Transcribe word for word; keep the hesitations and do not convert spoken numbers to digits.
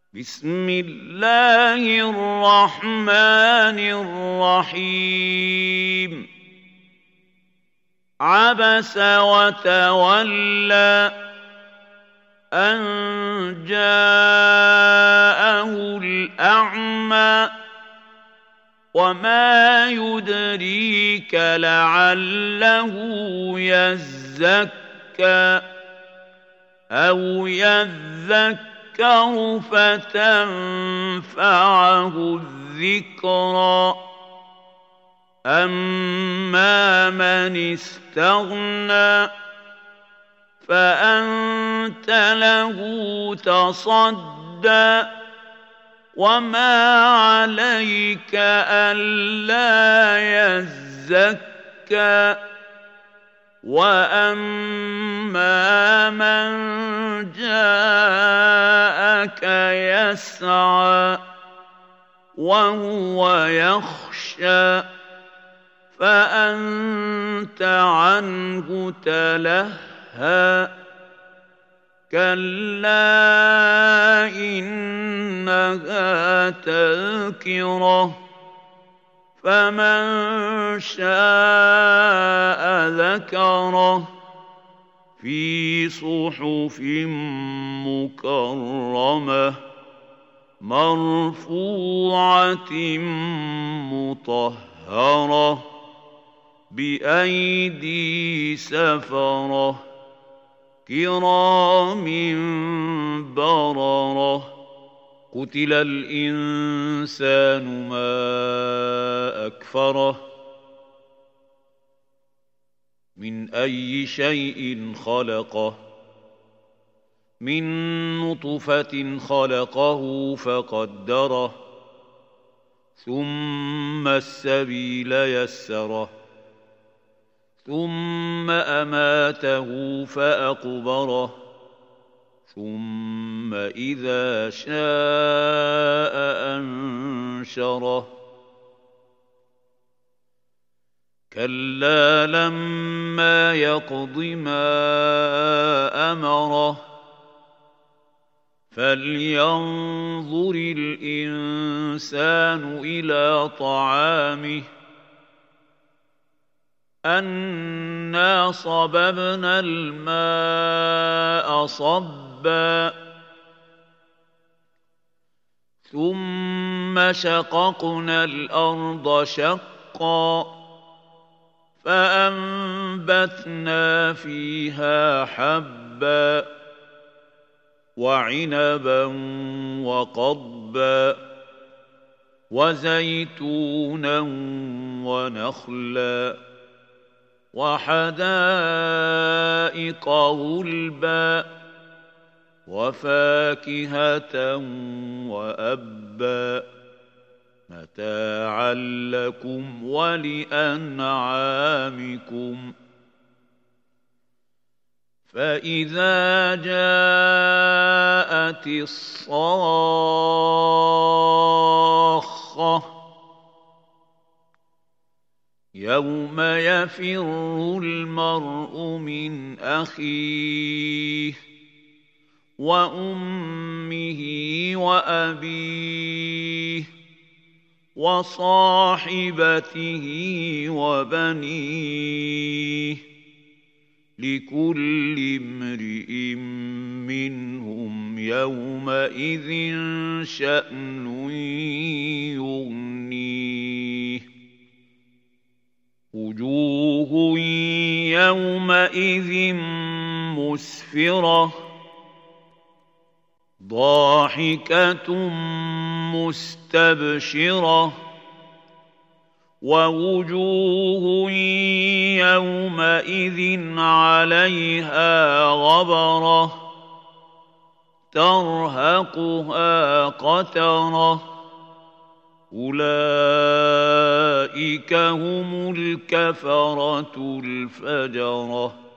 بسم الله الرحمن الرحيم عبس وتولى أن جاءه الأعمى وما يدريك لعله يزكى أو يذكر فتنفعه الذكرى أما من استغنى فأنت له تصدى وما عليك ألا يزكى وأما من جاءك يسعى وهو يخشى فأنت عنه تلهى كلا إنها تذكرة فمن شاء ذكره في صحف مكرمة مرفوعة مطهرة بأيدي سفرة كرام بررة قتل الإنسان ما أكفره من أي شيء خلقه من نطفة خلقه فقدره ثم السبيل يسره ثم أماته فأقبره ثم إذا شاء أنشره كلا لما يقض ما أمره فلينظر الإنسان إلى طعامه أنا صببنا الماء صبا ثم شققنا الأرض شقا فأنبتنا فيها حبا وعنبا وقضبا وزيتونا ونخلا وحدائق غلبا وفاكهة وأبا متاعا لكم ولأنعامكم فإذا جاءت الصاخة يوم يفر المرء من أخيه وأمه وأبيه وصاحبته وبنيه لكل امرئ منهم يومئذ شأن يغنيه وجوه يومئذ مسفرة ضاحكة مستبشرة ووجوه يومئذ عليها غبرة ترهقها قترة أولئك هم الكفرة الفجرة